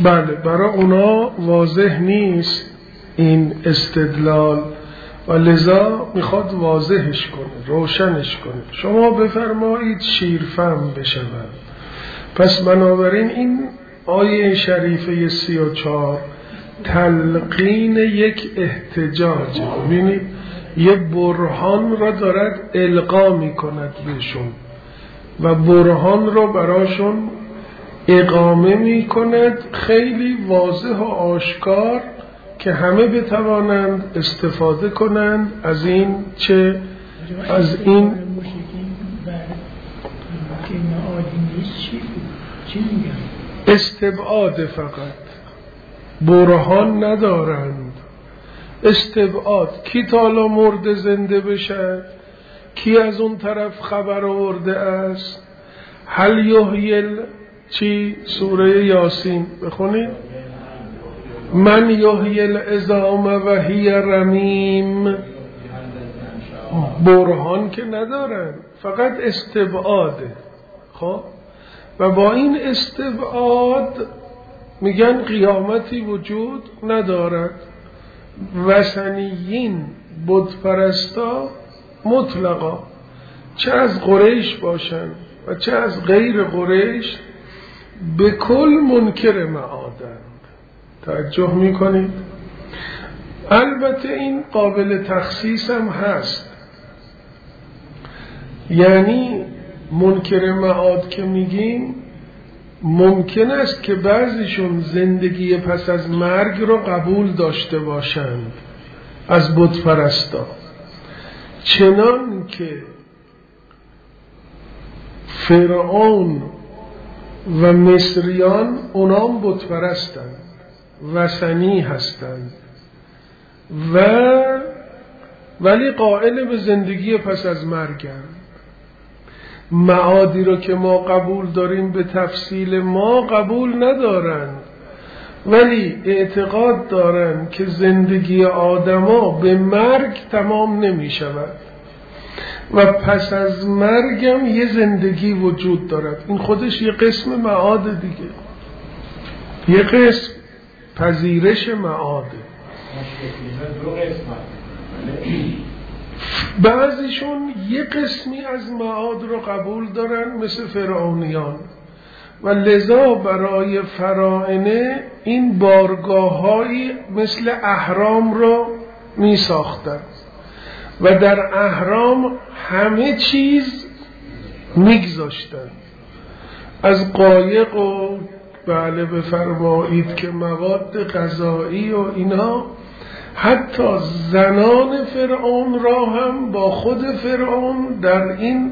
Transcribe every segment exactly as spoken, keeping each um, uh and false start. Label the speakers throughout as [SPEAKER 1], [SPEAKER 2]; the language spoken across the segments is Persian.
[SPEAKER 1] بله، برای اونا واضح نیست این استدلال و لذا میخواد واضحش کنه، روشنش کنه. شما بفرمایید شیرفهم بشود. پس بنابراین این آیه شریفه سی و چار تلقین یک احتجاج، ببینید یه برهان را دارد القا میکند بهشون و برهان را براشون اقامه میکند خیلی واضح و آشکار که همه بتوانند استفاده کنند از این چه از این استبعاد، فقط برهان ندارند. استبعاد، کی تالا مرده زنده بشه، کی از اون طرف خبر آورده است. هل یحیی چی سوره یاسین بخونید، من یحیی العظام و هی رمیم. برهان که ندارن، فقط استبعاده. خب و با این استبعاد میگن قیامتی وجود ندارد. وثنیین بت پرستا مطلقا، چه از قریش باشن و چه از غیر قریش، به کل منکر معادند. توجه میکنید؟ البته این قابل تخصیص هم هست، یعنی منکر معاد که میگیم ممکن است که بعضیشون زندگی پس از مرگ رو قبول داشته باشند از بت پرستا، چنان که فرعون و مصریان اونام بت پرستند، وثنی هستند و ولی قائل به زندگی پس از مرگند. معادی رو که ما قبول داریم به تفصیل ما قبول ندارند، ولی اعتقاد دارند که زندگی آدما به مرگ تمام نمی شود و پس از مرگم یه زندگی وجود دارد. این خودش یه قسم معاد دیگه، یه قسم پذیرش معاده. بعضیشون یه قسمی از معاد رو قبول دارن مثل فرعونیان و لذا برای فراعنه این بارگاه‌هایی مثل اهرام رو می ساختن و در اهرام همه چیز میگذاشتن، از قایق و بله بفرمایید که مواد غذایی و اینا، حتی زنان فرعون را هم با خود فرعون در این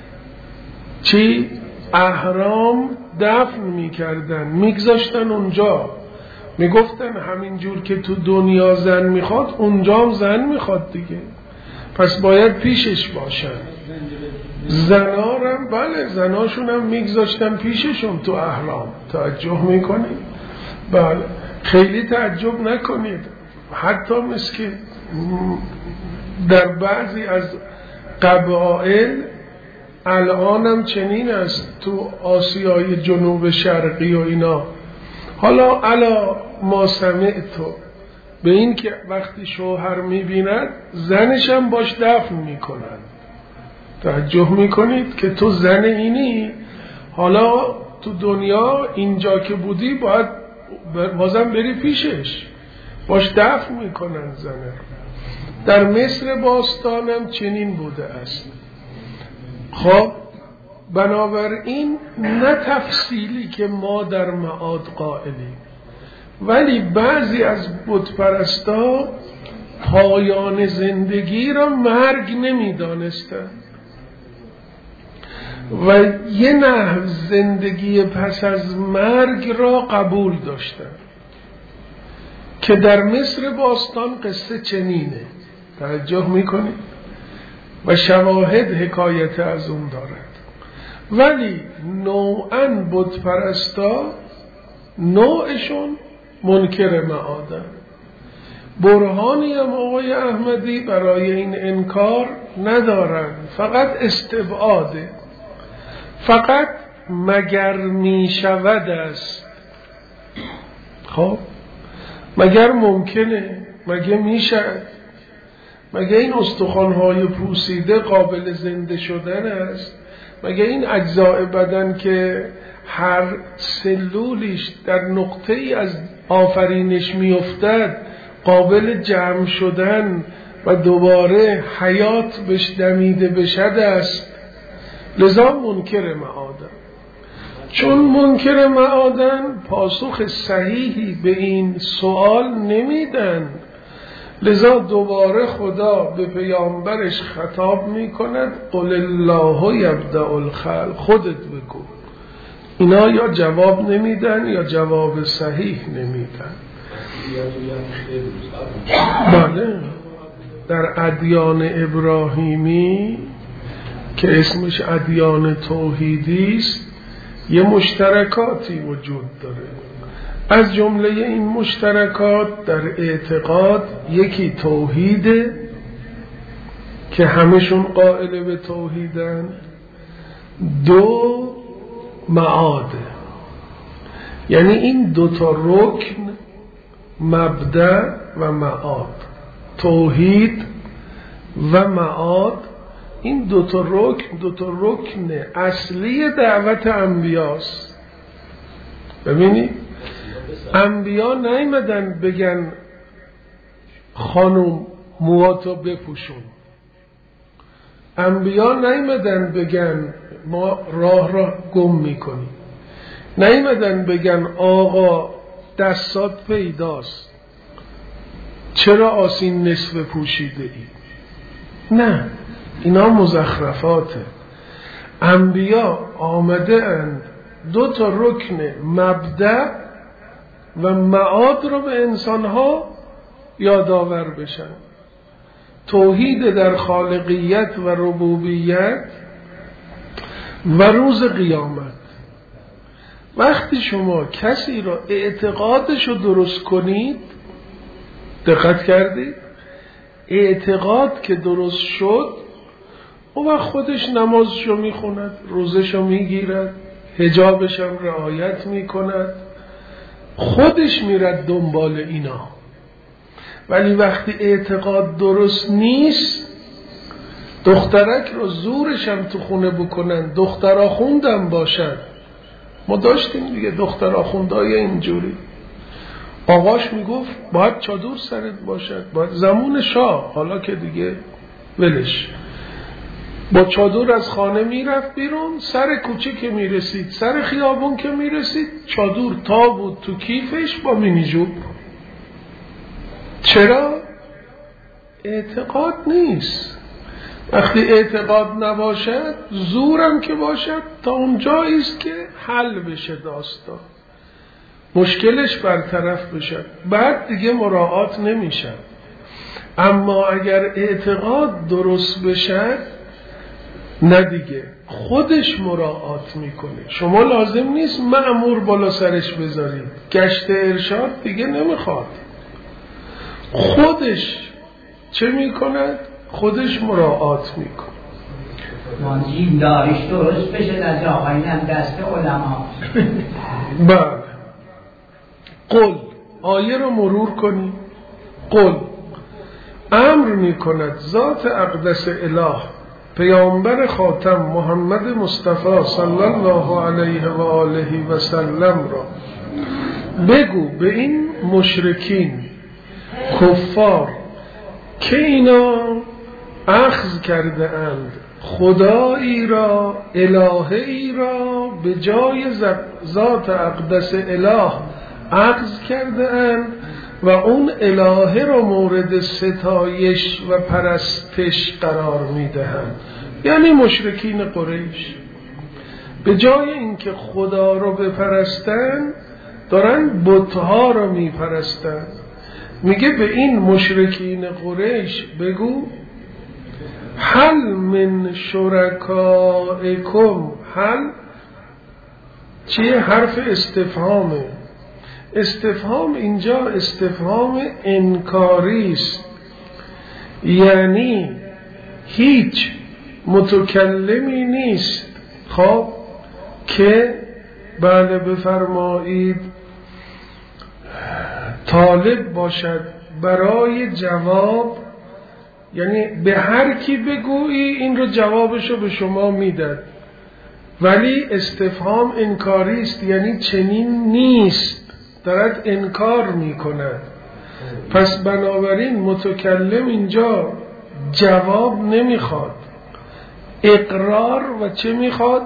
[SPEAKER 1] چی اهرام دفن میکردن، میگذاشتن اونجا، میگفتن همین جور که تو دنیا زن میخواد اونجا هم زن میخواد دیگه، پس باید پیشش باشن. زنارم بله زناشون هم میگذاشتن پیششون تو اهرام. تعجب میکنید؟ بله خیلی تعجب نکنید. حتی مثل که در بعضی از قبایل الانم چنین است تو آسیای جنوب شرقی و اینا. حالا الا ما سمعتو، به این که وقتی شوهر میبیند زنشم باش دفن میکنن. توجه میکنید که تو زن اینی، حالا تو دنیا اینجا که بودی باید بازم بری پیشش، باش دفن میکنن زنه. در مصر باستانم چنین بوده است. خب بنابراین نه تفصیلی که ما در معاد قائلیم، ولی بعضی از بت پرستا پایان زندگی را مرگ نمیدانستند و یه نحو زندگی پس از مرگ را قبول داشتند که در مصر باستان قصه چنینه. توجه میکنید؟ و شواهد حکایت از اون دارد. ولی نوعاً بت پرستا نوعشون منکر معادن. برهانی هم آقای احمدی برای این انکار ندارن، فقط استبعاده، فقط مگر می شود است. خب مگر ممکنه؟ مگه میشه؟ مگه این استخوان‌های پوسیده قابل زنده شدن است؟ مگه این اجزاء بدن که هر سلولیش در نقطه ای از آفرینش میافتد قابل جمع شدن و دوباره حیات بهش دمیده بشد است؟ لذا منکر معادن. چون منکر معادن پاسخ صحیحی به این سوال نمیدن، لذا دوباره خدا به پیامبرش خطاب میکند قل الله یبدأ الخلق، خودت بگو. اینا یا جواب نمیدن یا جواب صحیح نمیدن. بله، در ادیان ابراهیمی که اسمش ادیان توحیدی است یه مشترکاتی وجود داره. از جمله این مشترکات در اعتقاد یکی توحیده که همشون قائل به توحیدن، دو معاده، یعنی این دوتا رکن مبدأ و معاد، توحید و معاد، این دوتا رکن دوتا رکن اصلی دعوت انبیاست. ببینید انبیا نیامدن بگن خانم مواتو بپوشون، انبیا نیامدن بگن ما راه را گم میکنیم، نیامدن بگن آقا دستات پیداست چرا آسین نصف پوشیده ای. نه، اینا مزخرفاته. انبیا آمده اند دو تا رکن مبدأ و معاد رو به انسانها یادآور بشن. توحید در خالقیت و ربوبیت و روز قیامت. وقتی شما کسی را اعتقادش رو درست کنید، دقت کردید؟ اعتقاد که درست شد او خودش نمازشو میخوند، روزشو میگیرد، حجابش هم رعایت میکند، خودش میرد دنبال اینا. ولی وقتی اعتقاد درست نیست، دخترک رو زورش هم تو خونه بکنن، دختر آخوندم باشد. ما داشتیم دیگه دختر آخوندهای اینجوری، آقاش میگفت باید چادر سرت باشد، باید زمون شاه، حالا که دیگه ولش، با چادر از خانه میرفت بیرون، سر کوچه که میرسید، سر خیابون که میرسید، چادر تا بود تو کیفش با مینیجوب. چرا؟ اعتقاد نیست. وقتی اعتقاد نباشد، زورم که باشد، تا اون جایی است که حل بشه داستان، مشکلش برطرف بشه، بعد دیگه مراعات نمیشه. اما اگر اعتقاد درست بشه، نه دیگه خودش مراعات میکنه. شما لازم نیست مأمور بالا سرش بذارید، گشت ارشاد دیگه نمیخواد. خودش چه میکند؟ خودش مراعات میکنه.
[SPEAKER 2] مانجین داریش درست بشه از آقایینم دست علما.
[SPEAKER 1] بله. قل، آیه رو مرور کنی. قل امر میکند ذات اقدس اله پیامبر خاتم محمد مصطفی صلی الله علیه و آله و سلم را بگو به این مشرکین کفار که اینا اخذ کرده اند خدایی را، الهی را به جای ذات اقدس اله اخذ کرده اند و اون الهه را مورد ستایش و پرستش قرار میدهند. یعنی مشرکین قریش به جای اینکه خدا را بپرستن دارن بتها را میپرستن. میگه به این مشرکین قریش بگو هل من شرکائکم، هل چیه؟ حرف استفهامه. استفهام اینجا استفهام انکاری است، یعنی هیچ متکلمی نیست خب که بله بفرمایید طالب باشد برای جواب، یعنی به هر کی بگویی این رو جوابشو به شما میداد، ولی استفهام انکاری است، یعنی چنین نیست، دارد انکار میکند. پس بنابراین متکلم اینجا جواب نمیخواد، اقرار و چه میخواد؟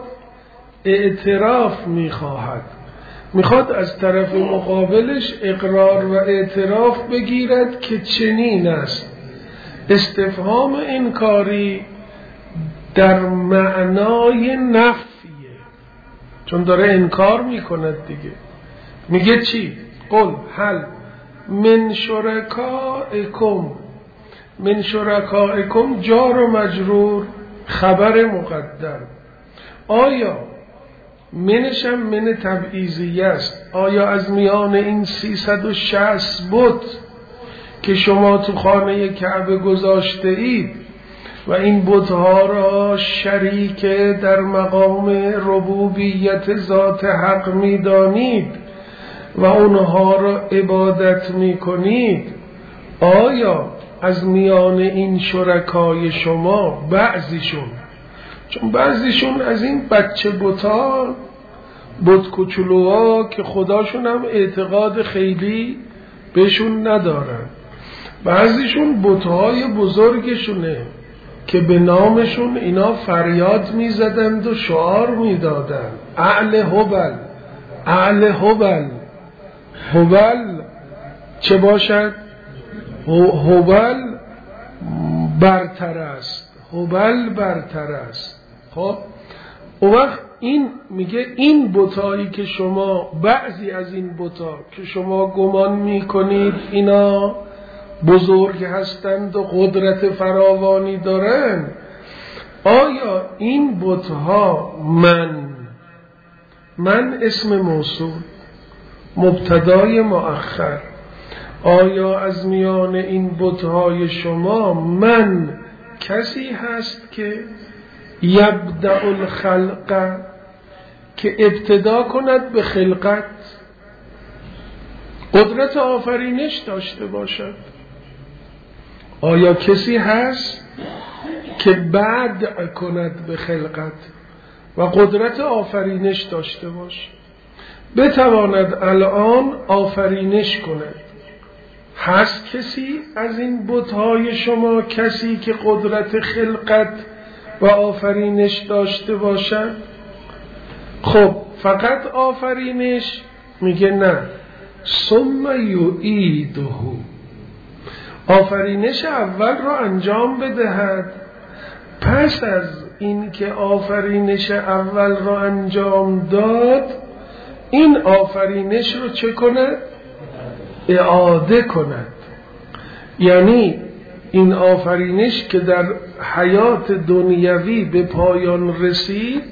[SPEAKER 1] اعتراف میخواهد. میخواد از طرف مقابلش اقرار و اعتراف بگیرد که چنین است. استفهام انکاری در معنای نفیه، چون داره انکار میکند دیگه. میگه چی؟ قل هل من شرکائکم، من شرکائکم جار و مجرور خبر مقدر. آیا منشم من تبعیضیه است؟ آیا از میان این سیصد و شصت بت که شما تو خانه کعبه گذاشته اید و این بت‌ها را شریک در مقام ربوبیت ذات حق می‌دانید و اونها را عبادت می‌کنید، آیا از میان این شرکای شما بعضیشون، چون بعضیشون از این بچه بتا بت کوچولوها که خداشون هم اعتقاد خیلی بهشون ندارن، بعضیشون بتهای بزرگشونه که به نامشون اینا فریاد میزدند و شعار میدادند اعل هبل، اعل هبل. هبل چه باشد؟ هبل برتر است، هبل برتر است. خب اون وقت این میگه این بتایی که شما، بعضی از این بتا که شما گمان میکنید اینا بزرگ هستند و قدرت فراوانی دارن، آیا این بتها من من اسم موصول مبتدای مؤخر، آیا از میان این بتهای شما من کسی هست که یبدأ الخلق، که ابتدا کند به خلقت، قدرت آفرینش داشته باشد؟ آیا کسی هست که بدع کند به خلقت و قدرت آفرینش داشته باشه، بتواند الان آفرینش کند؟ هست کسی از این بت‌های شما کسی که قدرت خلقت و آفرینش داشته باشد؟ خب فقط آفرینش؟ میگه نه، ثم یعیده، آفرینش اول را انجام بدهد، پس از این که آفرینش اول را انجام داد این آفرینش رو چه کند؟ اعاده کند. یعنی این آفرینش که در حیات دنیوی به پایان رسید،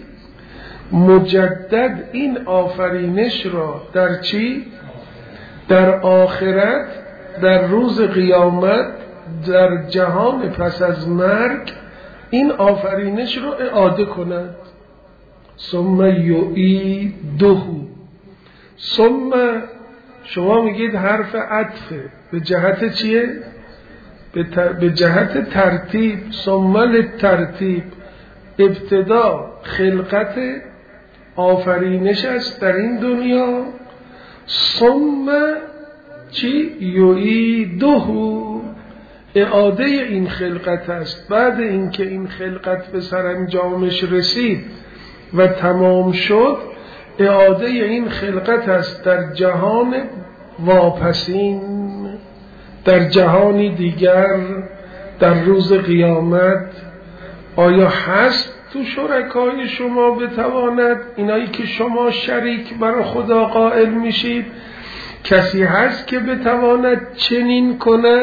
[SPEAKER 1] مجدد این آفرینش را در چی؟ در آخرت، در روز قیامت، در جهان پس از مرگ این آفرینش را اعاده کند. ثم یعیده. ثم شما میگید حرف عطفه، به جهت چیه؟ به, تر... به جهت ترتیب. ثم للترتیب، ابتدا خلقت آفرینش است در این دنیا، ثم چی؟ یعیده، اعاده این خلقت است. بعد اینکه این خلقت به سرانجامش رسید و تمام شد، اعاده این خلقت است در جهان واپسین، در جهانی دیگر، در روز قیامت. آیا هست تو شرکای شما بتواند، اینایی که شما شریک برای خدا قائل میشید، کسی هست که بتواند چنین کند؟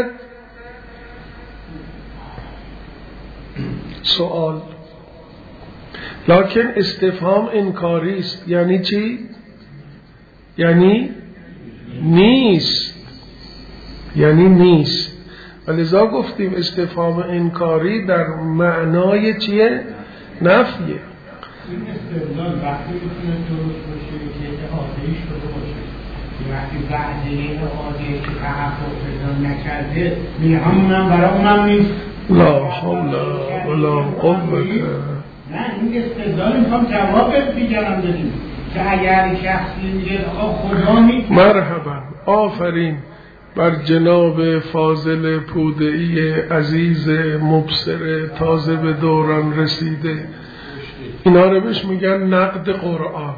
[SPEAKER 1] سوال. لکن استفهام انکاری است. یعنی چی؟ یعنی نیست، یعنی نیست. ولذا گفتیم استفهام انکاری در معنای چیه؟ نفیه.
[SPEAKER 3] این استدلال وقتی میتونه درست باشه که اعاده‌ای شده باشه،
[SPEAKER 2] وقتی بعضی اعاده که تحقق پیدا نکرده میگه همونم برای اونم نیست.
[SPEAKER 1] لا حول ولا قوة.
[SPEAKER 2] نه این استدلال میخوام جواب دیگرم بدیم که اگر شخصی میگه خدا نیست.
[SPEAKER 1] مرحبا، آفرین بر جناب فاضل پوده‌ای عزیز مبصر تازه به دوران رسیده. اینا رو بهش میگن نقد قرآن،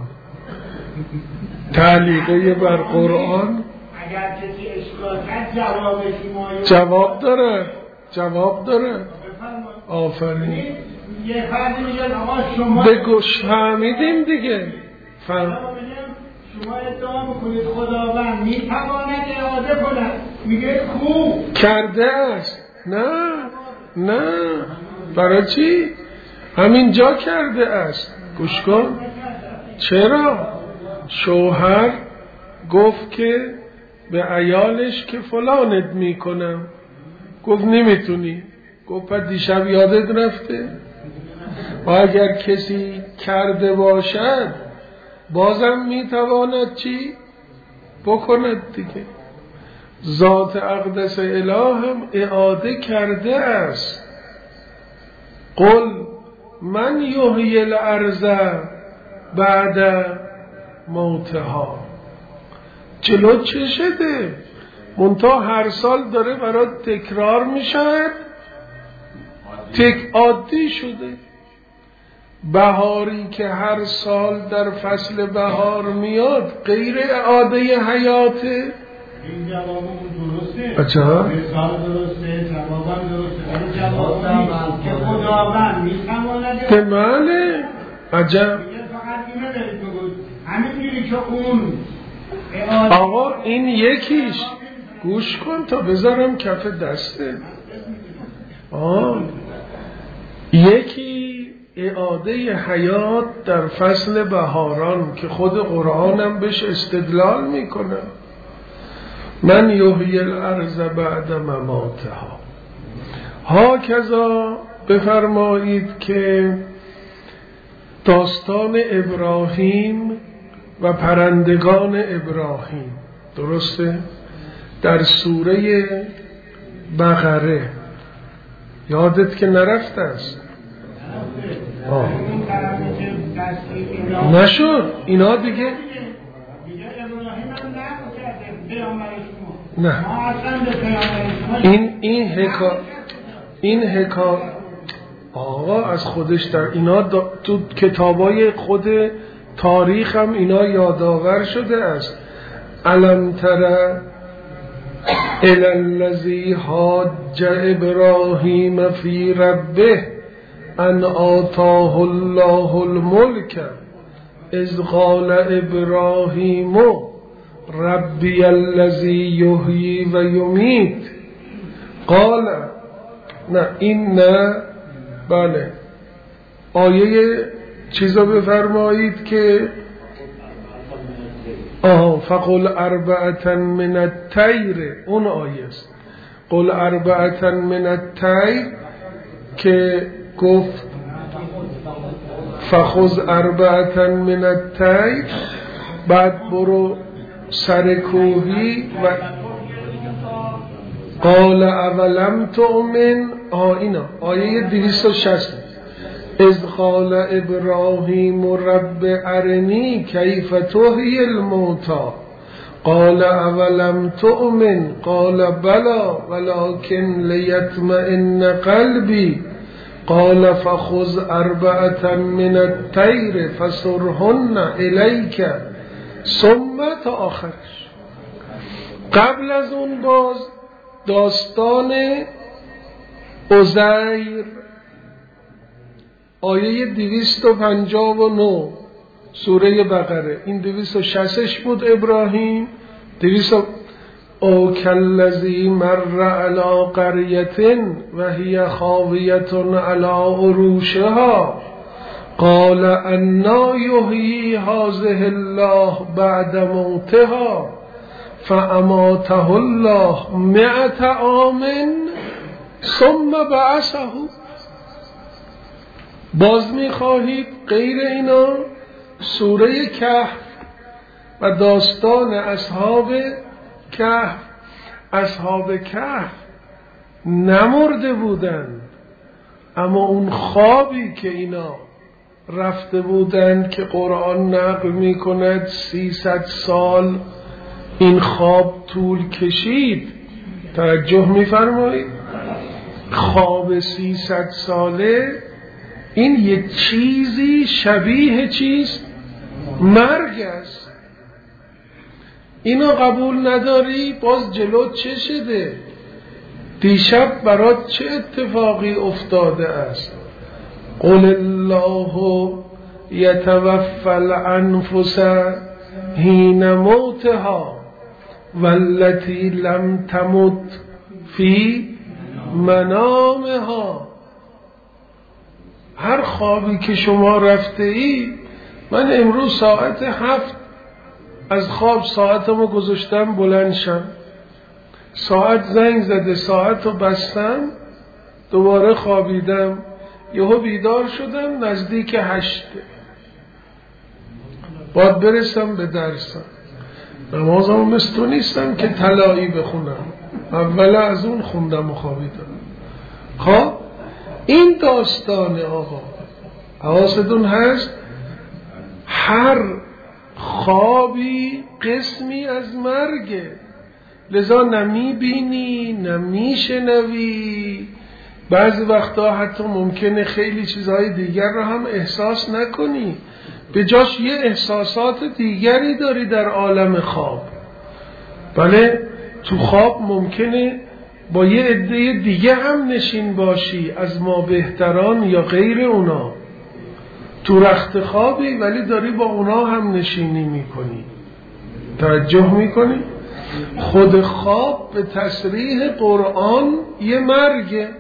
[SPEAKER 1] تعلیقه بر قرآن.
[SPEAKER 2] اگر کسی اشکال کرد جوابش ما
[SPEAKER 1] جواب داره، جواب داره. آفرین.
[SPEAKER 2] یه فردی میگه آقا شما
[SPEAKER 1] بگوش فهمیدیم دیگه. فهم
[SPEAKER 2] شما ادعا میکنید خداوند میتواند اعاده کند، میگه خوب
[SPEAKER 1] کرده است. نه نه، برای چی؟ همین جا کرده است. گوش کن. چرا؟ شوهر گفت که به عیالش که فلانت میکنم، گفت نمیتونی. گفت پس دیشب یادت رفته؟ و اگر کسی کرده باشد بازم میتواند چی؟ بکند دیگه. ذات اقدس اله هم اعاده کرده است. قل من یحیی الارض بعد موتها. جلو چه شده؟ منتها هر سال داره برات تکرار میشد، تک عادی شده. بهاری که هر سال در فصل بهار میاد غیر اعاده حیاته.
[SPEAKER 2] این جوابمون درسته.
[SPEAKER 1] اچھا
[SPEAKER 2] مثال درسته، جوابم درسته. جوابم که خداوند میتواند.
[SPEAKER 1] بله. عجب.
[SPEAKER 2] فقط اینو دارید بگوید همینجوری که اون
[SPEAKER 1] آقا این یکیش. گوش کن تا بذارم کف دسته. آه یکی اعاده حیات در فصل بهاران که خود قرآنم بهش استدلال میکنه. من یحیی الارض بعد مماتها. هاکذا بفرمایید که داستان ابراهیم و پرندگان ابراهیم، درسته؟ در سوره بقره یادت که نرفته است؟ آه. نشد اینا دیگه. نه این این حکا این حکا آقا از خودش در اینا تو کتابای خود تاریخ هم اینا یادآور شده است. الم تر الی الذی حاج ابراهیم فی ربه ان آتاه الله الملک اذ قال ابراهیم ربی الذی یحیی و یمیت قال. نه این نه. بله آیه چیزا بفرمایید که آها فقل اربعة من الطیر، اون آیه است. قل اربعة من الطیر که گفت فخذ اربعة من الطیر، بعد برو سر کوهی و قال اولم تؤمن. آه اینا آیه دویست و شصت. اذ قال ابراهیم رب ارنی کیف تحیی الموتی قال اولم تؤمن قال بلی ولکن لیطمئن قلبی قال فخذ اربعة من الطیر فصرهن الیک ثم تا آخرش. قبل از اون باز داستان عزیر آیه دویست و پنجاه و نه سوره بقره. این دویست و شصتش بود ابراهیم. دویست او کالذی مر علی قریة و هی خاویة علی عروشها قال انا یحیی هذه الله بعد موتها فاماته الله مئة عام ثم بعثه. باز میخواهید غیر اینا؟ سوره کهف و داستان اصحاب کهف. اصحاب کهف نمرده بودند، اما اون خوابی که اینا رفته بودند که قرآن نقل می کند سیصد سال این خواب طول کشید. توجه می فرمایید؟ خواب سیصد ساله این یک چیزی شبیه چیز مرگ است. اینا قبول نداری؟ باز جلو چه شده؟ دیشب برات چه اتفاقی افتاده است؟ قل الله یتوفی الانفس حین موتها والتی لم تمت فی منامها. هر خوابی که شما رفته ای، من امروز ساعت هفت از خواب ساعتمو گذاشتم بلند شم، ساعت زنگ زده، ساعت رو بستم، دوباره خوابیدم، یهو بیدار شدم نزدیک هشته، باید برسم به درسم. نمازم مثل تو نیستم که طلایی بخونم، اول از اون خوندم و خوابیدم. خب این داستان آقا حواستون هست؟ هر خوابی قسمی از مرگه، لذا نمی بینی نمی شنوی. بعضی وقتا حتی ممکنه خیلی چیزهای دیگر رو هم احساس نکنی، به جاش یه احساسات دیگری داری در عالم خواب. بله تو خواب ممکنه با یه عده دیگه هم نشین باشی از ما بهتران یا غیر اونا، تو رخت خوابی ولی داری با اونا هم نشینی میکنی. توجه میکنی؟ خود خواب به تصریح قرآن یه مرگه.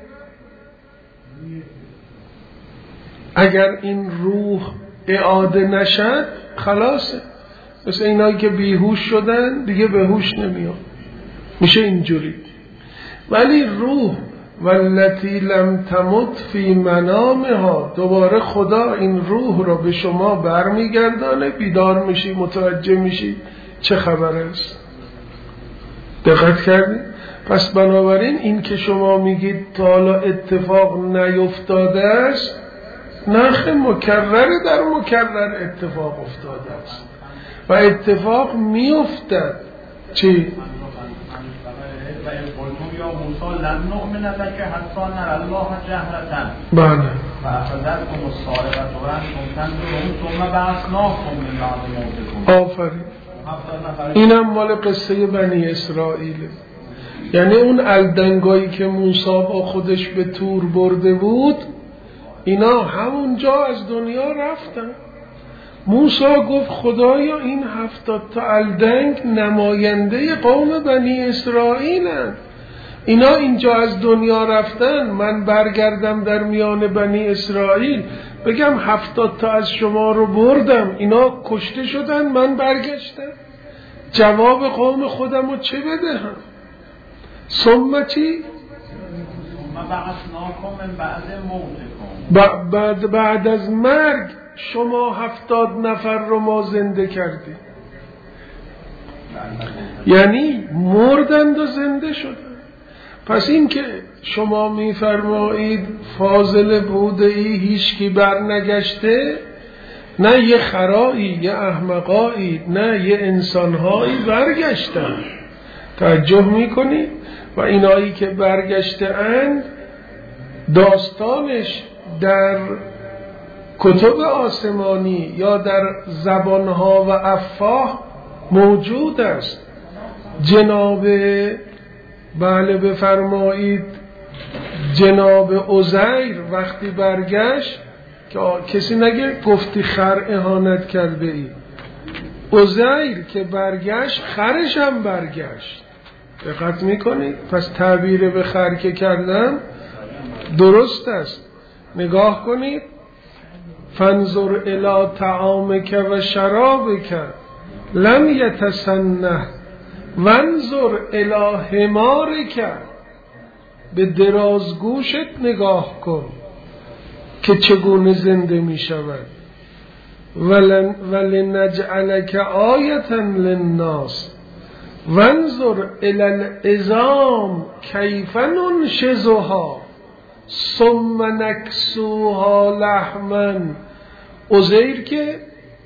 [SPEAKER 1] اگر این روح اعاده نشد خلاصه، مثل اینایی که بیهوش شدن دیگه به هوش نمیاد، میشه اینجوری. ولی روح والتی لم تمت فی منامها، دوباره خدا این روح را به شما برمیگردانه، بیدار میشی، متوجه میشی چه خبر است. دقت کردید؟ پس بنابراین این که شما میگید تا حالا اتفاق نیفتاده است، نخ مکرر در مکرر اتفاق افتاده است و اتفاق میافتد. چی؟
[SPEAKER 2] یا موسی لن نؤمن لک حتی نری الله جهرة.
[SPEAKER 1] بله.
[SPEAKER 2] فأخذتكم الصاعقة وأنتم تنظرون ثم بعثناكم من بعد موتكم.
[SPEAKER 1] آفرین. اینم مال قصه بنی اسرائیل. یعنی اون الدنگایی که موسی با خودش به تور برده بود، اینا همونجا از دنیا رفتن. موسی گفت خدایا این هفتاد تا الدنگ نماینده قوم بنی اسرائیلن، اینا اینجا از دنیا رفتن، من برگردم در میان بنی اسرائیل بگم هفتاد تا از شما رو بردم، اینا کشته شدن، من برگشتم، جواب قوم خودم رو چه بدهم؟ ثم چی؟ بعد بعد از مرگ شما هفتاد نفر رو ما زنده کردیم. یعنی مردند و زنده شدند. پس این که شما میفرمایید فاضل بوده ای هیچکی بر نگشته، نه یه خرایی، یه احمقایی، نه یه انسانهایی برگشتن. توجه میکنید؟ و اینایی که برگشته اند داستانش در کتب آسمانی یا در زبانها و افواه موجود است. جناب بله بفرمایید جناب عزیر وقتی برگشت که کسی نگه گفتی خر اهانت کرده ای، عزیر که برگشت خرش هم برگشت. دقت میکنید؟ پس تعبیر به خر که کردم درست است. نگاه کنید، فانظر الی طعامک و شرابک لم یتسنه وانظر الی حمارک، به درازگوشت نگاه کن که چگونه زنده می شود. ولن ولنجعلک آیة للناس وانظر الی العظام کیف ننشزها ثم نکسوها لحما. عزیر که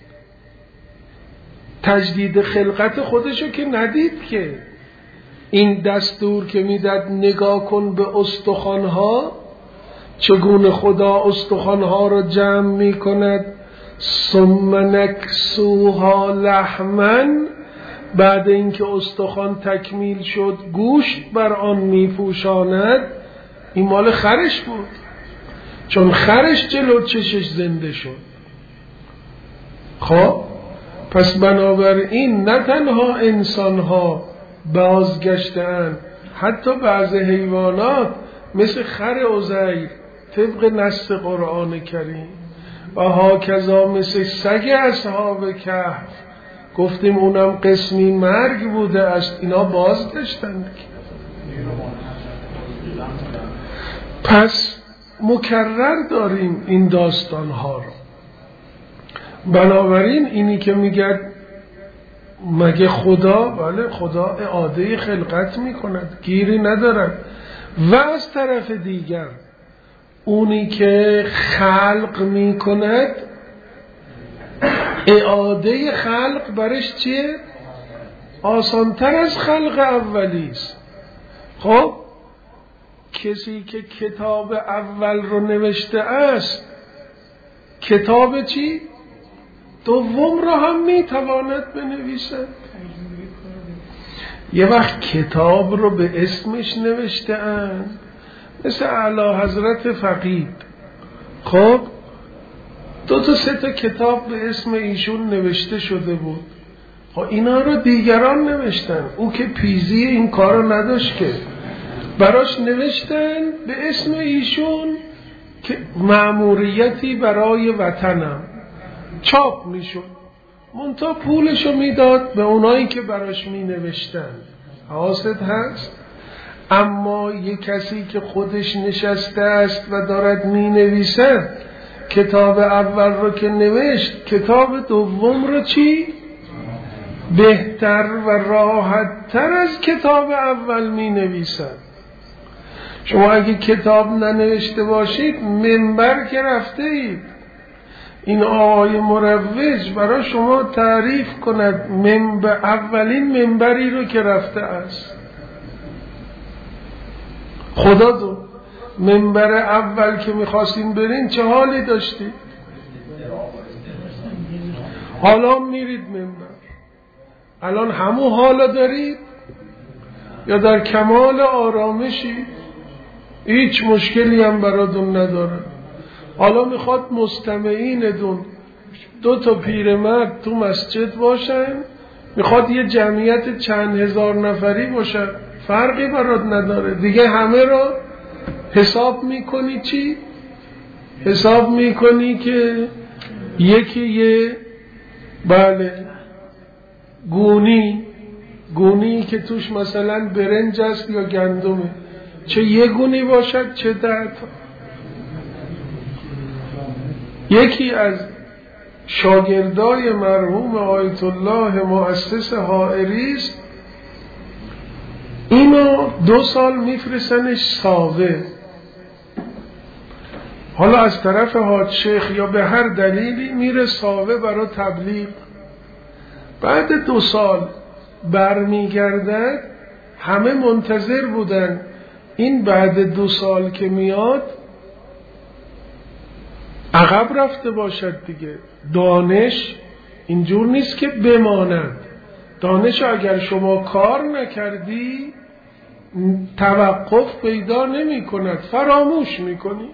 [SPEAKER 1] تجدید خلقت خودشو که ندید که، این دستور که میداد نگاه کن به استخوانها چگونه خدا استخوانها را جمع میکند، ثم نکسوها لحما، بعد اینکه استخوان تکمیل شد گوشت بر آن میپوشاند. این مال خرش بود، چون خرش جلو چشش زنده شد. خب پس بنابراین نه تنها انسانها بازگشتن، حتی بعض حیوانات مثل خر عزیر طبق نص قرآن کریم و هاکذا مثل سگ اصحاب کهف، گفتیم اونم قسمی مرگ بوده است، اینا بازگشتند. پس مکرر داریم این داستان ها رو. بنابراین اینی که میگه مگه خدا، بله خدا اعاده خلقت میکند، گیری ندارد. و از طرف دیگر اونی که خلق میکند اعاده خلق برش چیه؟ آسانتر از خلق اولیست. خب کسی که کتاب اول رو نوشته است کتاب چی؟ دوم رو هم میتواند بنویسد. یه وقت کتاب رو به اسمش نوشته اند، مثل اعلی حضرت فقید، خب دو تا سه تا کتاب به اسم ایشون نوشته شده بود، خب اینا رو دیگران نوشتن، او که پیزی این کار رو نداشت که براش نوشتن به اسم ایشون که مأموریتی برای وطنم، چاپ میشد، منتها پولشو میداد به اونایی که براش می نوشتن. حاصل هست. اما یک کسی که خودش نشسته است و دارد می نویسد، کتاب اول رو که نوشت، کتاب دوم رو چی؟ بهتر و راحت تر از کتاب اول می نویسد. شما اگه کتاب ننوشته باشید منبر که رفته اید، این آقای مروج برای شما تعریف کند منبر، اولین منبری رو که رفته است. خدا دو منبر اول که میخواستین برین چه حالی داشتید؟ حالا میرید منبر، الان همون حالا دارید یا در کمال آرامشی هیچ مشکلی هم براتون نداره؟ حالا میخواد مستمعین دون دو تا پیرمرد تو مسجد باشن، میخواد یه جمعیت چند هزار نفری باشه، فرقی برات نداره دیگه، همه رو حساب میکنی چی؟ حساب میکنی که یکی یه بله گونی گونی که توش مثلا برنج است یا گندمه، چه یه گونی باشد چه ده تا. یکی از شاگردای مرحوم آیت الله مؤسس حائری است، اینو دو سال میفرستنش ساوه، حالا از طرف حاج شیخ یا به هر دلیلی میره ساوه برای تبلیغ. بعد دو سال برمیگردد، همه منتظر بودن این بعد دو سال که میاد عقب رفته باشد دیگه. دانش اینجور نیست که بماند، دانش اگر شما کار نکردی توقف پیدا نمی کند، فراموش می کنی.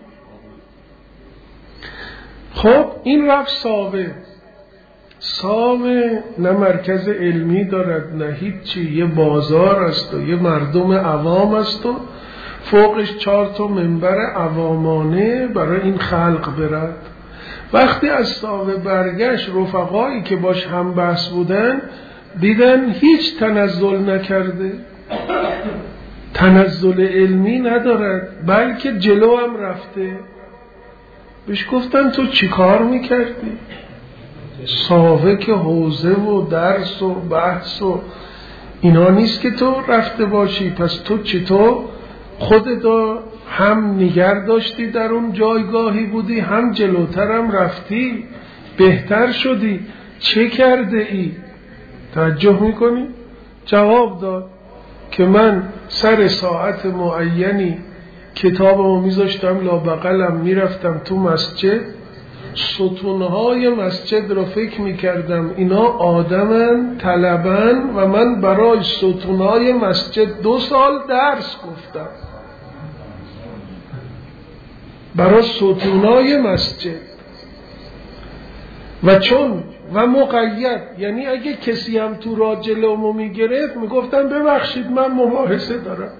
[SPEAKER 1] خب این رفت ساوه. ساوه نه مرکز علمی دارد نه هیچی، یه بازار است و یه مردم عوام است و فوقش چهار تا منبر عوامانه برای این خلق برد. وقتی از ساوه برگشت، رفقایی که باش هم بحث بودن دیدن هیچ تنزل نکرده، تنزل علمی ندارد، بلکه جلو هم رفته. بهش گفتن تو چی کار میکردی؟ ساوک حوزه و درس و بحث و اینا نیست که تو رفته باشی. پس تو چطور خودت هم نگر داشتی در اون جایگاهی بودی، هم جلوترم رفتی، بهتر شدی، چه کرده ای؟ توجه میکنی؟ جواب داد که من سر ساعت معینی کتابمو میذاشتم لا بغلم، میرفتم تو مسجد، ستونهای مسجد رو فکر میکردم اینا آدمن، طلبن، و من برای ستونهای مسجد دو سال درس گفتم، برای ستونهای مسجد. و چون و مقید، یعنی اگه کسی هم تو را جلومو میگرفت میگفتم ببخشید من مباحثه دارم.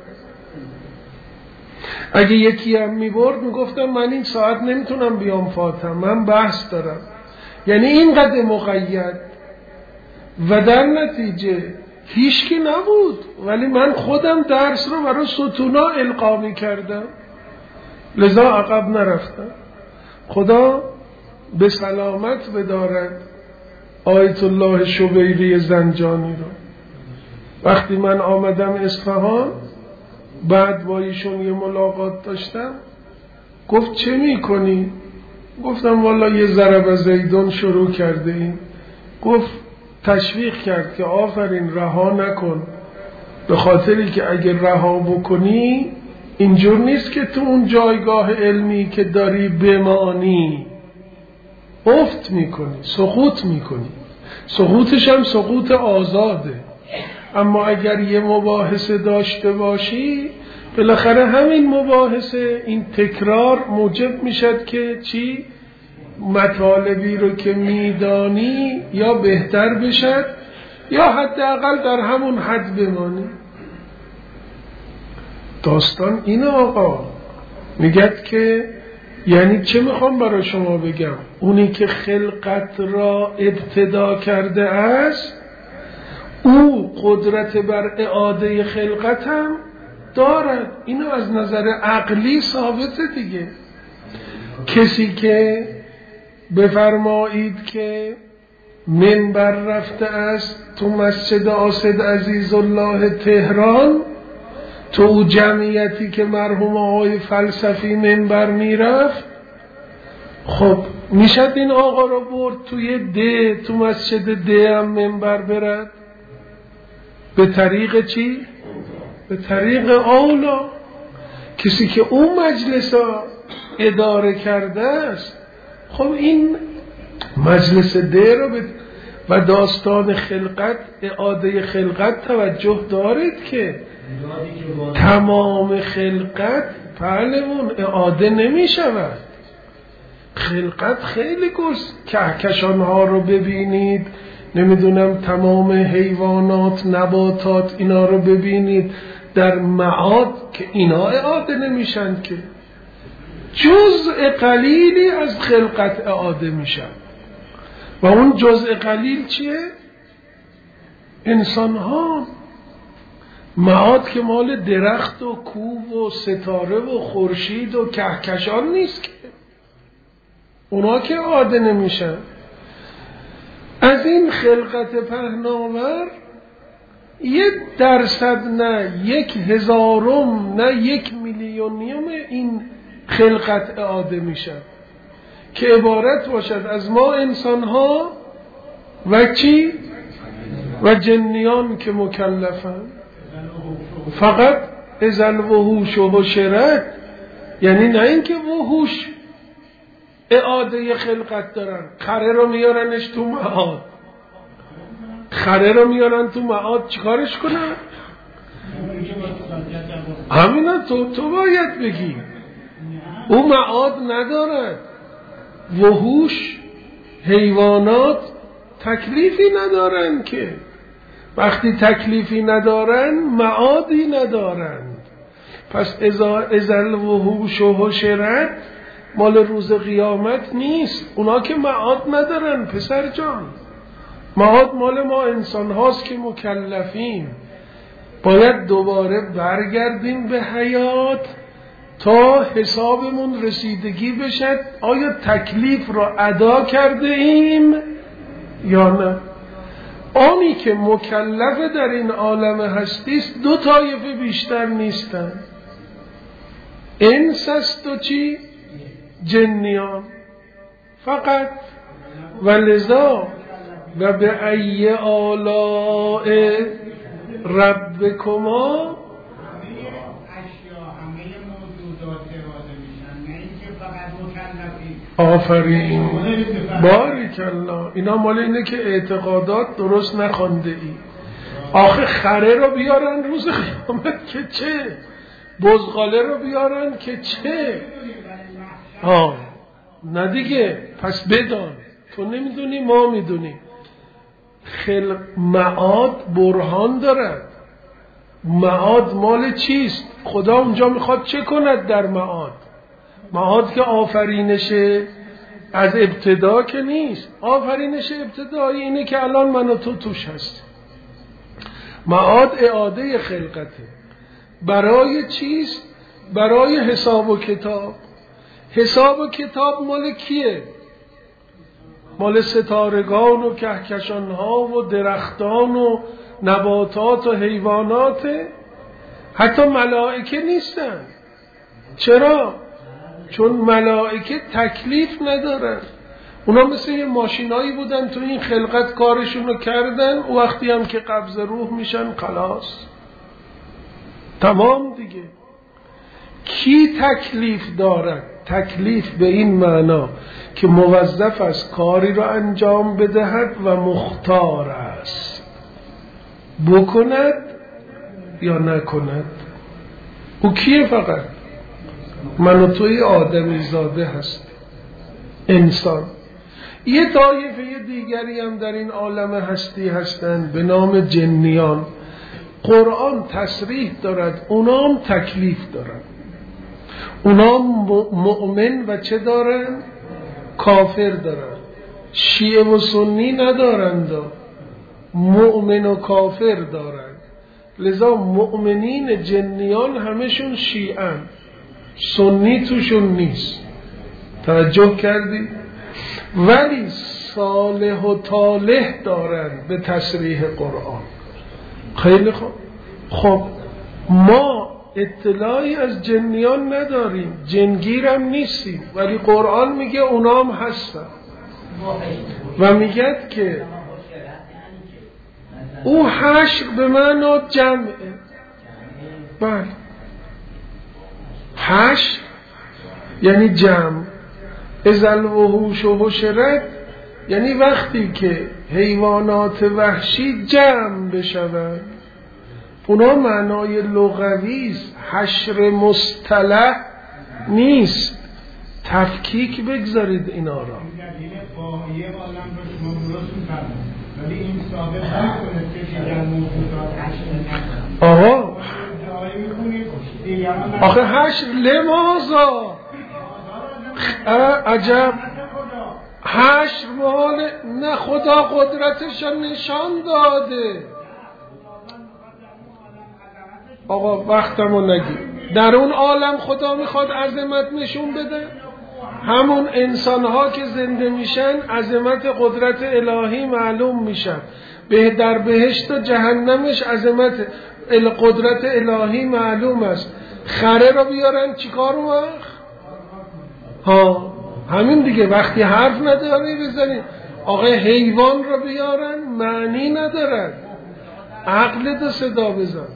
[SPEAKER 1] اگه یکی هم میبرد میگفتم من این ساعت نمیتونم بیام فاتحه، من بحث دارم. یعنی اینقدر مقید. و در نتیجه هیچکی نبود، ولی من خودم درس رو برای ستونا القا میکردم، لذا عقب نرفتم. خدا به سلامت بدارد آیت الله شبیری زنجانی رو. وقتی من آمدم اصفهان، بعد با ایشون یه ملاقات داشتم، گفت چه میکنی؟ گفتم والا یه ضرب زیدون شروع کرده ایم. گفت تشویق کرد که آفرین، رها نکن، به خاطری که اگر رها بکنی اینجور نیست که تو اون جایگاه علمی که داری بمانی، افت میکنی، سقوط میکنی. سقوطش هم سقوط آزاده. اما اگر یه مباحثه داشته باشی، بالاخره همین مباحثه، این تکرار موجب میشد که چی؟ مطالبی رو که میدانی یا بهتر بشد یا حداقل در همون حد بمانی. داستان اینه آقا. میگد که یعنی چه میخوام برای شما بگم؟ اونی که خلقت را ابتدا کرده است، او قدرت بر اعاده خلقت هم دارد. اینو از نظر عقلی ثابته دیگه. کسی که بفرمایید که منبر رفته است تو مسجد آصد عزیز الله تهران، تو جمعیتی که مرحوم آقای فلسفی منبر میرفت، خب میشد این آقا رو برد توی ده، تو مسجد ده هم منبر برد؟ به طریق چی؟ به طریق اولا. کسی که اون مجلس ها اداره کرده است، خب این مجلس ده رو به و داستان خلقت، اعاده خلقت توجه دارید که تمام خلقت پهلمون اعاده نمی شود. خلقت خیلی گست. کهکشان ها رو ببینید، نمیدونم تمام حیوانات، نباتات، اینا رو ببینید در معاد که اینا اعاده نمیشن که، جزء قلیلی از خلقت اعاده میشن. و اون جزء قلیل چیه؟ انسان ها. معاد که مال درخت و کوه و ستاره و خورشید و کهکشان نیست که، اونا که اعاده نمیشن. از این خلقت پهناور یک درصد نه یک هزارم نه یک میلیونیم این خلقت اعاده میشن که عبارت باشد از ما انسان ها و چی؟ و جنیان که مکلفن. فقط ازل وحوش و حشرت، یعنی نه اینکه وحوش اعاده خلقت دارن. خره رو میارنش تو معاد، خره رو میارن تو معاد چیکارش کنن؟ همینا تو تو باید بگی. او معاد ندارد. وحوش، حیوانات تکلیفی ندارن که. وقتی تکلیفی ندارن معادی ندارند. پس ازل وحوش و حشرت مال روز قیامت نیست. اونا که معاد ندارن پسر جان. معاد مال ما انسان هاست که مکلفیم. باید دوباره برگردیم به حیات تا حسابمون رسیدگی بشد. آیا تکلیف را ادا کرده ایم یا نه؟ آنی که مکلف در این عالم هستیست دو طایفه بیشتر نیستن، انس است و چی؟ جنیان فقط. و لذا و به ای آلاء ربکما آفرین. بارک الله. اینا مال اینه که اعتقادات درست نخوانده ای. آخه خره رو بیارن روز قیامت که چه؟ بزغاله رو بیارن که چه؟ آه نه دیگه. پس بدان، تو نمیدونی ما میدونی. خلق معاد برهان دارد. معاد مال چیست؟ خدا اونجا میخواد چه کند در معاد؟ معاد که آفرینش از ابتدا که نیست. آفرینش ابتدایی اینه که الان من و تو توش هست. معاد اعاده خلقته. برای چیست؟ برای حساب و کتاب. حساب و کتاب مال کیه؟ مال ستارگان و کهکشان ها و درختان و نباتات و حیوانات. حتی ملائکه نیستن. چرا؟ چون ملائکه تکلیف ندارن. اونا مثل یه ماشینایی بودن تو این خلقت کارشونو کردن، و وقتی هم که قبض روح میشن خلاص تمام دیگه. کی تکلیف دارد؟ تکلیف به این معنا که موظف است کاری را انجام بدهد و مختار است بکند یا نکند. او کیه؟ فقط من و توی آدمی زاده هست، انسان. یه طایفه دیگری هم در این عالم هستی هستند به نام جنیان. قرآن تصریح دارد اونا هم تکلیف دارن. اونا مؤمن و چه دارن؟ کافر دارن. شیعه و سنی ندارند، مؤمن و کافر دارن. لذا مؤمنین جنیان همشون شیعن، سنی توشون نیست. توجه کردی؟ ولی صالح و طالح دارن به تصریح قرآن. خیلی خوب. خب ما اطلاعی از جنیان نداریم، جنگیرم نیستیم، ولی قرآن میگه اونام هستن و میگه که او حشر به معنی جمعه. بله، حشر یعنی جمع. اذا الوحوش حشرت یعنی وقتی که حیوانات وحشی جمع بشوند. اونا معنای لغوی است، حشر مصطلح نیست. تفکیک بگذارید اینا را. آقا آخه حشر لماذا؟ عجب. حشر مال نه، خدا قدرتش نشان داده. آقا وقتمو نگی. در اون عالم خدا میخواد عظمت نشون بده. همون انسانها که زنده میشن عظمت قدرت الهی معلوم میشن. به در بهشت و جهنمش عظمت قدرت الهی معلوم است. خره رو بیارن چیکار وقت؟ ها همین دیگه. وقتی حرف نداری بزنید. آقا حیوان رو بیارن معنی ندارد. عقل دو صدا بزن.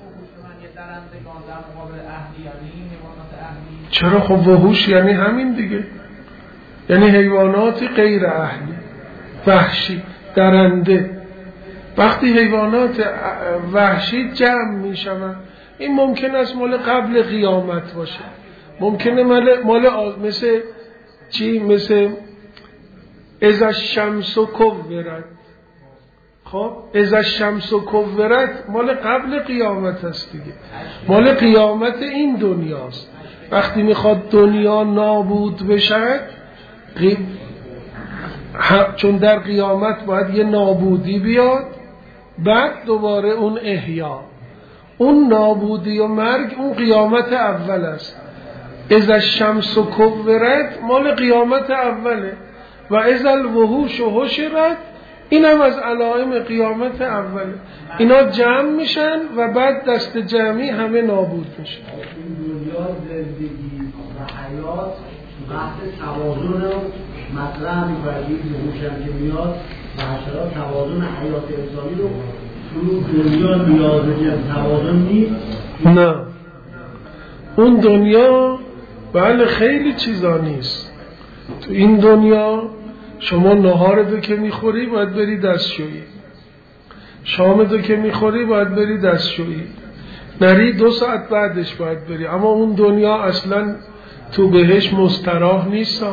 [SPEAKER 1] چرا؟ خب وحوش یعنی همین دیگه، یعنی حیوانات غیر اهلی، وحشی، درنده. وقتی حیوانات وحشی جمع می شوند، این ممکن است مال قبل قیامت باشه، ممکنه مال, مال مثل چی؟ مثل اذا الشمس کورت. خب اذا الشمس کورت مال قبل قیامت است دیگه، مال قیامت این دنیاست. وقتی میخواد دنیا نابود بشه، قی... چون در قیامت باید یه نابودی بیاد، بعد دوباره اون احیا. اون نابودی و مرگ اون قیامت اول است. اذا الشمس کورت مال قیامت اوله، و اذا الوحوش حشرت این هم از علائم قیامت اول. اینا جمع میشن و بعد دست جمعی همه نابود میشن.
[SPEAKER 3] این دنیا زندگی و حیات بحث توازن رو مطرح می‌کنه. این هوشم که میاد و حشرات توازن حیات انسانی رو تو دنیا نیاز به توازن نیست.
[SPEAKER 1] نه اون دنیا بله خیلی چیزا نیست. تو این دنیا شما نهارتو که میخوری باید بری دستشویی، شامتو که میخوری باید بری دستشویی، نری دو ساعت بعدش باید بری. اما اون دنیا اصلا تو بهش مستراح نیست.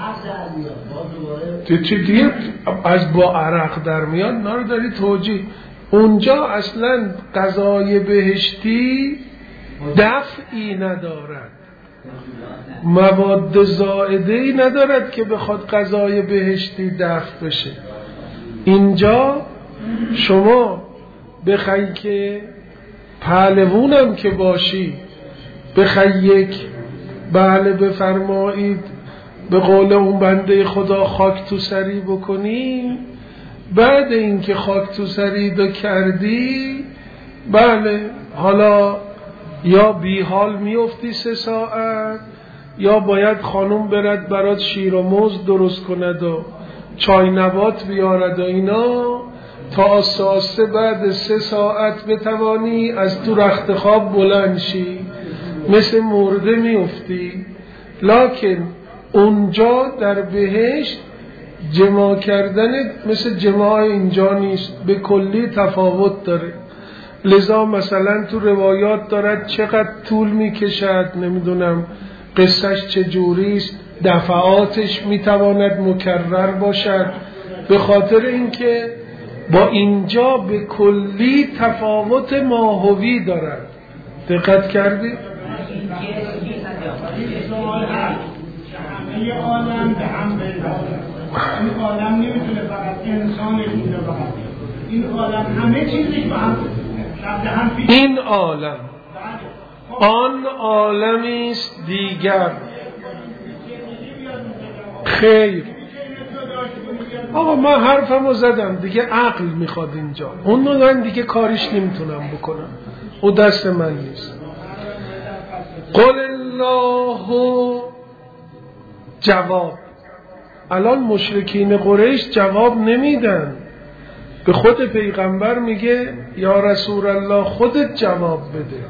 [SPEAKER 1] تو چی دیگه از با عرق در میاد؟ نه رو داری توجیه. اونجا اصلا غذای بهشتی دفعی ندارد، مواد زائده‌ای ندارد که بخواد غذای بهشتی دفع بشه. اینجا شما بخوای که پهلوونم که باشی، بخوای یک بله بفرمایید به قول اون بنده خدا خاک تو سری بکنی، بعد اینکه خاک تو سری دو کردی بله حالا یا بی حال میافتی سه ساعت، یا باید خانم برد برات شیر و موز درست کند و چای نبات بیارد و اینا، تا آسته آسته بعد سه ساعت بتوانی از تو رخت خواب بلند شی، مثل مرده میافتی. لکن اونجا در بهشت جماع کردن مثل جماع اینجا نیست، به کلی تفاوت داره. لذا مثلا تو روایات دارد چقدر طول میکشد، نمیدونم قصهش چجوریست، دفعاتش میتواند مکرر باشد، به خاطر اینکه با اینجا به کلی تفاوت ماهوی دارد. دقت کردی؟
[SPEAKER 2] همه عالم به هم بزنه. این عالم نمیتونه فقط انسان اینجا بخواد، این عالم همه چیزش به هم
[SPEAKER 1] این عالم آن عالمی است دیگر. خیر آقا من حرفمو زدم دیگه، عقل میخواد اینجا، اون من دیگه کاریش نمیتونم بکنم، او دست من نیست. قل الله جواب. الان مشرکین قریش جواب نمیدن، به خود پیغمبر میگه یا رسول الله خودت جواب بده.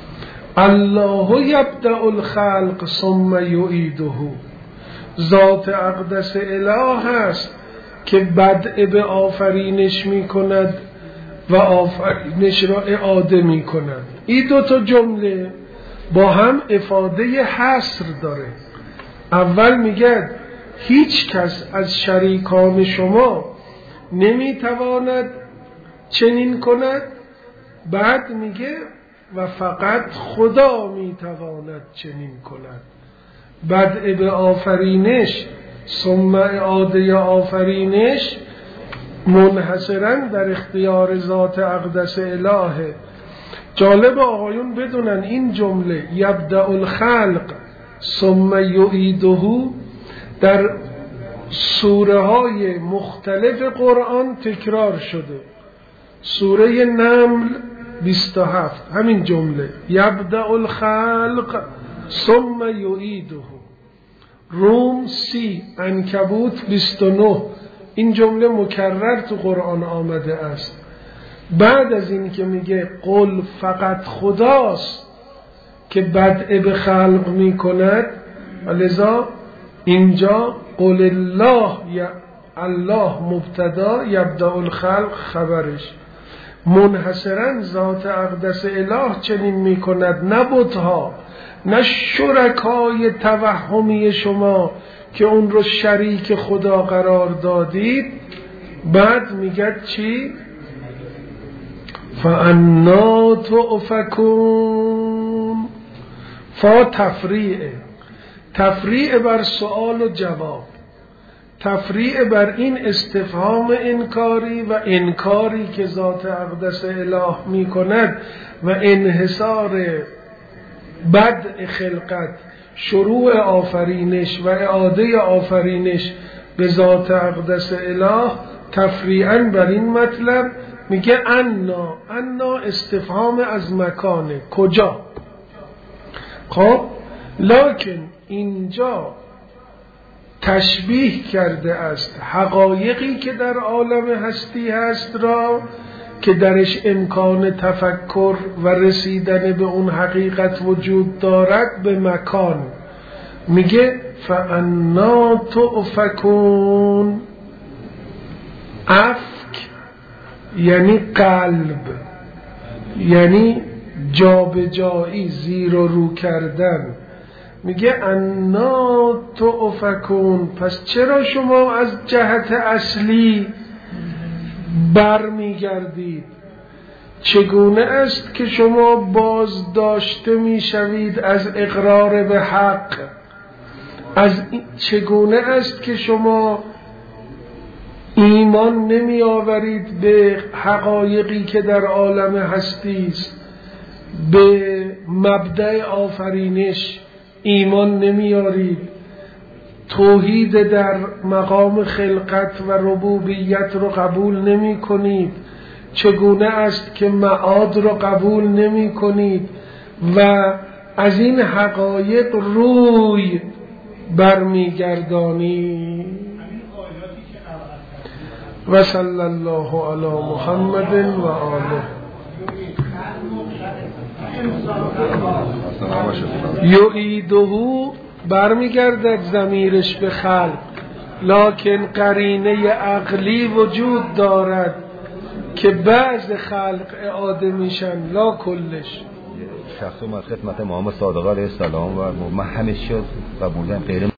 [SPEAKER 1] الله یبدأ الخلق ثم یعیده. ذات اقدس اله هست که بدء به آفرینش میکند و آفرینش را اعاده میکند. این دو تا جمله با هم افاده حصر داره. اول میگه هیچ کس از شریکان شما نمیتواند چنین کند، بعد میگه و فقط خدا میتواند چنین کند. بدء به آفرینش ثم اعاده آفرینش منحصرا در اختیار ذات اقدس الهه. جالب آقایون بدونن این جمله یبدأ الخلق ثم یعیده در سوره های مختلف قرآن تکرار شده. سوره نمل بیست و هفت همین جمله یبدأ الخلق ثم یعیده، روم سی، عنکبوت بیست و نه این جمله مکرر تو قرآن آمده است. بعد از این که میگه قل فقط خداست که بدء به خلق میکند، لذا اینجا قل الله یا الله مبتدا یبدأ الخلق خبرش، منحصرا ذات اقدس اله چنین میکند، نه بتها، نه شرکای توهمی شما که اون رو شریک خدا قرار دادید. بعد میگه چی؟ فانا تؤفکون. فا تفریعه، تفریع بر سؤال و جواب، تفریع بر این استفهام انکاری و انکاری که ذات اقدس اله می کند و انحصار بدء خلقت، شروع آفرینش و اعاده آفرینش به ذات اقدس اله. تفریعاً بر این مطلب میگه انا انا استفهام از مکانه، کجا. خب لکن اینجا تشبیه کرده است حقایقی که در عالم هستی هست را که درش امکان تفکر و رسیدن به اون حقیقت وجود دارد به مکان. میگه فانا تؤفکون. افک یعنی قلب، یعنی جابجایی، زیر و رو کردن. میگه انا تؤفکون، پس چرا شما از جهت اصلی بر میگردید؟ چگونه است که شما بازداشته میشوید از اقرار به حق؟ از چگونه است که شما ایمان نمی آورید به حقایقی که در عالم هستی است؟ به مبدأ آفرینش ایمان نمی آورید؟ توحید در مقام خلقت و ربوبیت رو قبول نمی کنید؟ چگونه است که معاد رو قبول نمی کنید و از این حقایق روی برمیگردانی؟ و صلی الله علی محمد و آله. یعیده برمیگردد ضمیرش به خلق، لکن قرینه عقلی وجود دارد که بعض خلق اعاده میشن، لا کلش.
[SPEAKER 4] شخص اومد خدمت محمد صادق علیه السلام و من همیشه قبولم غیر